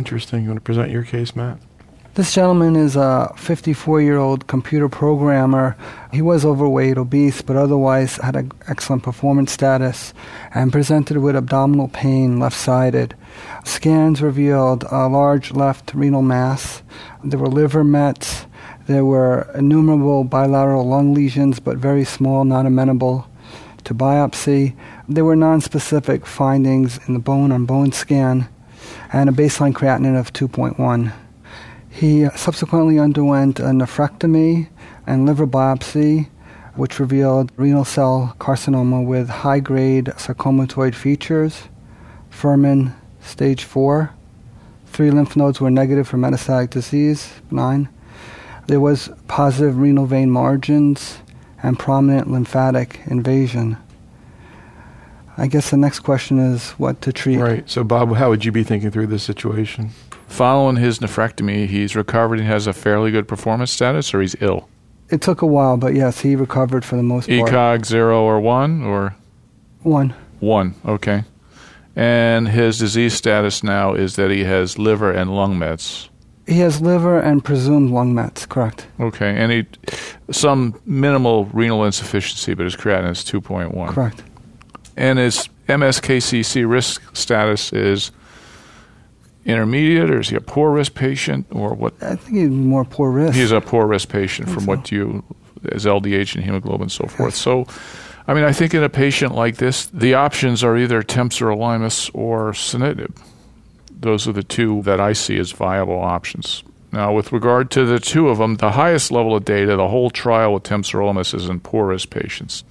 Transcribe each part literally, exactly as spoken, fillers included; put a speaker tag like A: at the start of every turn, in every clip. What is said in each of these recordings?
A: interesting. You want to present your case, Matt?
B: This gentleman is a fifty-four-year-old computer programmer. He was overweight, obese, but otherwise had an excellent performance status and presented with abdominal pain, left-sided. Scans revealed a large left renal mass. There were liver mets. There were innumerable bilateral lung lesions, but very small, not amenable to biopsy. There were nonspecific findings in the bone on bone scan and a baseline creatinine of two point one. He subsequently underwent a nephrectomy and liver biopsy, which revealed renal cell carcinoma with high-grade sarcomatoid features, Furman stage four. Three lymph nodes were negative for metastatic disease, benign. There was positive renal vein margins and prominent lymphatic invasion. I guess the next question is what to treat.
A: Right. So, Bob, how would you be thinking through this situation?
C: Following his nephrectomy, he's recovered and has a fairly good performance status, or he's ill?
B: It took a while, but yes, he recovered for the most part.
C: ECOG zero or one, or?
B: One.
C: One, okay. And his disease status now is that he has liver and lung mets.
B: He has liver and presumed lung mets, correct.
C: Okay, and he, some minimal renal insufficiency, but his creatinine is two point one.
B: Correct.
C: And his M S K C C risk status is intermediate, or is he a poor risk patient, or what?
B: I think he's more poor risk.
C: He's a poor risk patient from
B: so.
C: what you, as L D H and hemoglobin and so forth. Yes. So, I mean, I think in a patient like this, the options are either temsirolimus or sunitinib. Those are the two that I see as viable options. Now, with regard to the two of them, the highest level of data, the whole trial with temsirolimus is in poor risk patients.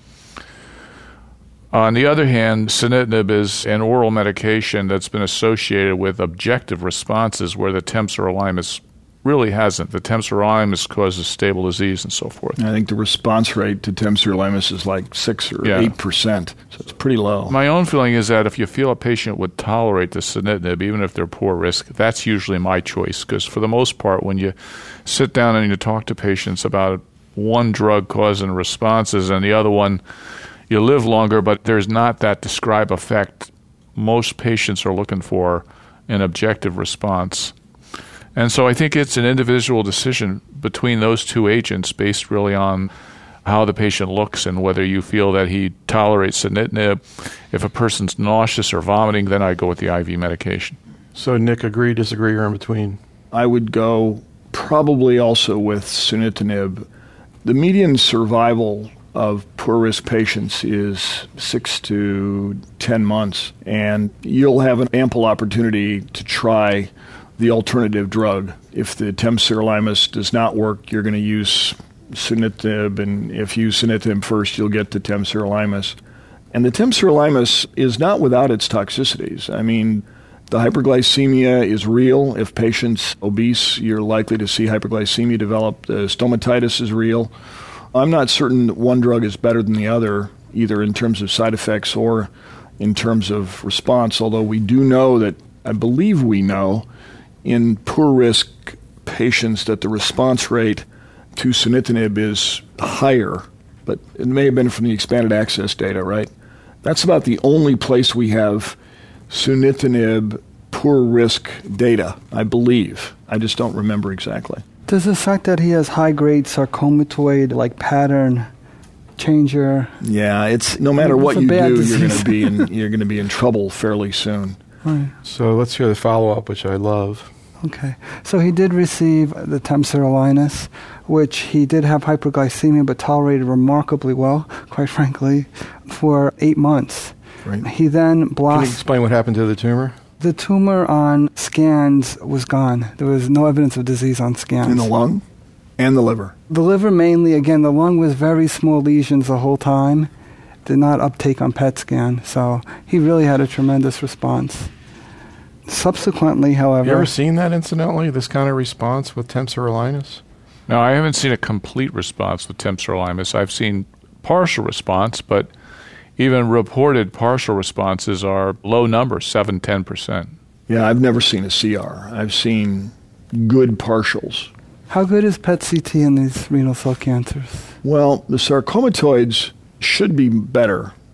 C: On the other hand, sunitinib is an oral medication that's been associated with objective responses where the temsirolimus really hasn't. The temsirolimus causes stable disease and so forth.
D: I think the response rate to temsirolimus is like six or
C: yeah.
D: eight percent, so it's pretty low.
C: My own feeling is that if you feel a patient would tolerate the sunitinib, even if they're poor risk, that's usually my choice, because for the most part, when you sit down and you talk to patients about one drug causing responses and the other one, you live longer, but there's not that described effect. Most patients are looking for an objective response. And so I think it's an individual decision between those two agents based really on how the patient looks and whether you feel that he tolerates sunitinib. If a person's nauseous or vomiting, then I go with the I V medication.
A: So, Nick, agree, disagree, or in between?
D: I would go probably also with sunitinib. The median survival of poor-risk patients is six to ten months, and you'll have an ample opportunity to try the alternative drug. If the temsirolimus does not work, you're going to use sunitinib, and if you use sunitinib first, you'll get to temsirolimus. And the temsirolimus is not without its toxicities. I mean, the hyperglycemia is real. If patients obese, you're likely to see hyperglycemia develop. The stomatitis is real. I'm not certain that one drug is better than the other, either in terms of side effects or in terms of response, although we do know that, I believe we know, in poor-risk patients that the response rate to sunitinib is higher, but it may have been from the expanded access data, right? That's about the only place we have sunitinib poor-risk data, I believe. I just don't remember exactly.
B: Does the fact that he has high-grade sarcomatoid-like pattern changer?
D: Yeah, it's no matter
B: it's
D: what you do,
B: disease.
D: you're going to be in you're going to be in trouble fairly soon.
B: Right.
A: So let's hear the follow-up, which I love.
B: Okay. So he did receive the temsirolimus, which he did have hyperglycemia, but tolerated remarkably well, quite frankly, for eight months.
D: Right.
B: He then
A: Can you
B: blast.
A: explain what happened to the tumor?
B: The tumor on scans was gone. There was no evidence of disease on scans.
D: In the lung and the liver?
B: The liver mainly. Again, the lung was very small lesions the whole time. Did not uptake on P E T scan. So he really had a tremendous response. Subsequently, however...
A: Have you ever seen that, incidentally, this kind of response with temsirolimus?
C: No, I haven't seen a complete response with temsirolimus. I've seen partial response, but even reported partial responses are low numbers, seven, ten percent.
D: Yeah, I've never seen a C R. I've seen good partials.
B: How good is P E T C T in these renal cell cancers?
D: Well, the sarcomatoids should be better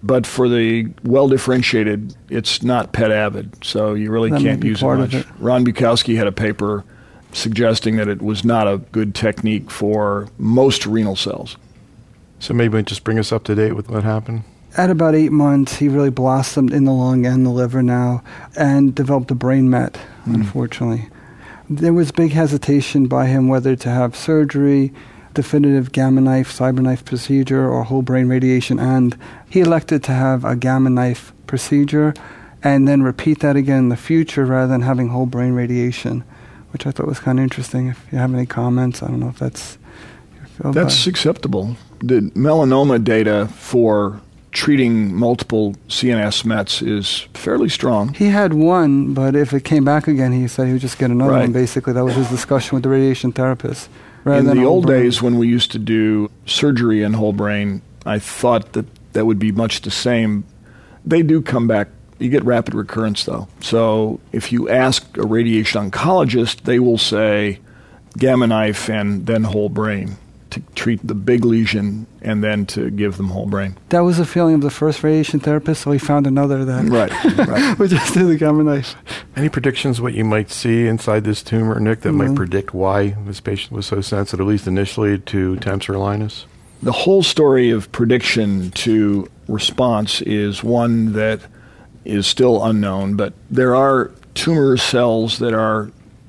D: But for the well-differentiated, it's not P E T avid, so you really
B: That may
D: can't
B: be
D: use it
B: part
D: much.
B: of it.
D: Ron Bukowski had a paper suggesting that it was not a good technique for most renal cells.
A: So maybe just bring us up to date with what happened.
B: At about eight months, he really blossomed in the lung and the liver now and developed a brain met, mm. unfortunately. There was big hesitation by him whether to have surgery, definitive gamma knife, cyber knife procedure, or whole brain radiation, and he elected to have a gamma knife procedure and then repeat that again in the future rather than having whole brain radiation, which I thought was kind of interesting. If you have any comments, I don't know if that's your field.
D: That's acceptable. The melanoma data for treating multiple C N S mets is fairly strong.
B: He had one, but if it came back again, he said he would just get another
D: right.
B: one, basically. That was his discussion with the radiation therapist.
D: In the old brain. days when we used to do surgery in whole brain, I thought that that would be much the same. They do come back. You get rapid recurrence, though. So if you ask a radiation oncologist, they will say gamma knife and then whole brain to treat the big lesion and then to give them whole brain.
B: That was the feeling of the first radiation therapist, so he found another that
D: right, right.
B: we just did the gamma knife.
A: Any predictions what you might see inside this tumor, Nick, that mm-hmm. might predict why this patient was so sensitive, at least initially, to temsirolimus?
D: The whole story of prediction to response is one that is still unknown, but there are tumor cells that are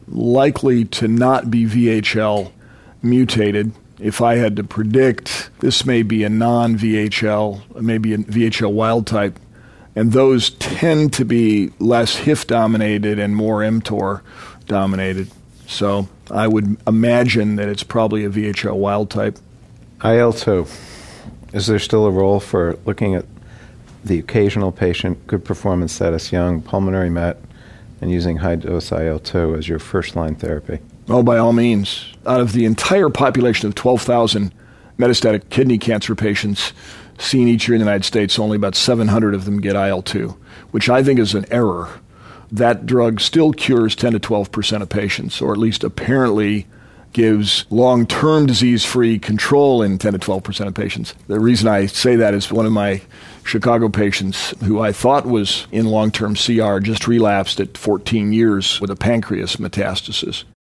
D: likely to not be V H L mutated. If I had to predict, this may be a non-V H L, maybe a V H L wild type, and those tend to be less H I F-dominated and more mTOR-dominated. So I would imagine that it's probably a V H L wild type.
E: I L two, is there still a role for looking at the occasional patient, good performance status, young, pulmonary met, and using high-dose I L two as your first-line therapy?
D: Oh, by all means. Out of the entire population of twelve thousand metastatic kidney cancer patients seen each year in the United States, only about seven hundred of them get I L two, which I think is an error. That drug still cures ten to twelve percent of patients, or at least apparently gives long-term disease-free control in ten to twelve percent of patients. The reason I say that is one of my Chicago patients who I thought was in long-term C R just relapsed at fourteen years with a pancreas metastasis.